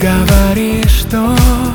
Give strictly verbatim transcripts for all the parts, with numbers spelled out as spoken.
говоришь, что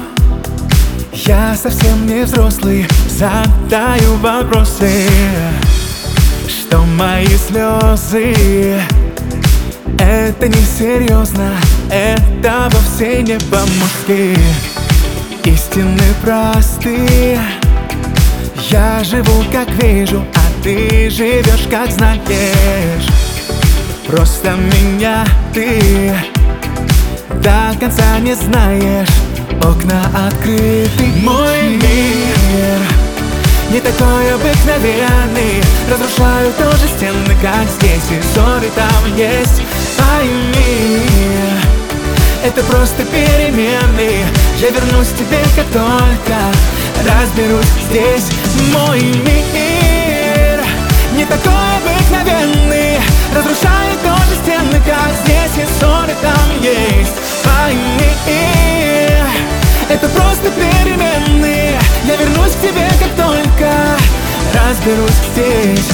я совсем не взрослый, задаю вопросы, что мои слезы — это несерьезно, это вовсе не по-мужски. Истины просты, я живу как вижу, а ты живешь как знаешь. Просто меня ты до конца не знаешь. Окна открыты, мой мир не такой обыкновенный. Разрушаю тоже стены, как здесь, и ссоры там есть. Пойми, это просто перемены. Я вернусь к тебе, как только разберусь здесь. Мой мир не такой обыкновенный. Разрушаю тоже стены, как здесь, и ссоры там есть. Пойми, это просто переменные. Я вернусь к тебе, как только разберусь здесь.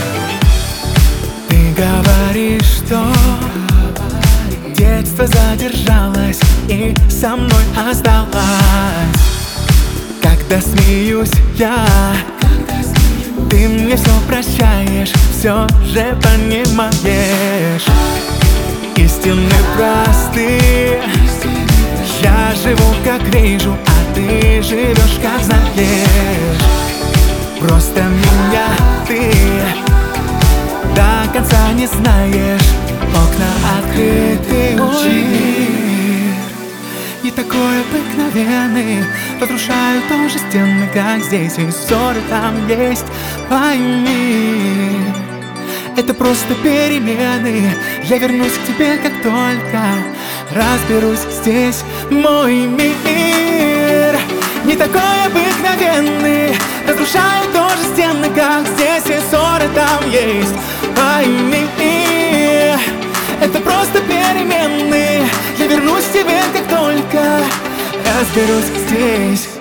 Ты говоришь, что детство задержалось и со мной осталось. Когда смеюсь я, ты мне все прощаешь, все же понимаешь. Истины просты, я живу как вижу, а ты живешь как знаешь. Просто меня ты до конца не знаешь. Окна открыты, мир не такой обыкновенный. Разрушаю тоже стены, как здесь, и ссоры там есть. Пойми, это просто перемены. Я вернусь к тебе, как только разберусь здесь. Мой мир не такой обыкновенный. Разрушаю тоже стены, как здесь, и ссоры там есть. Пойми, это просто перемены. Я вернусь к тебе, как только разберусь здесь.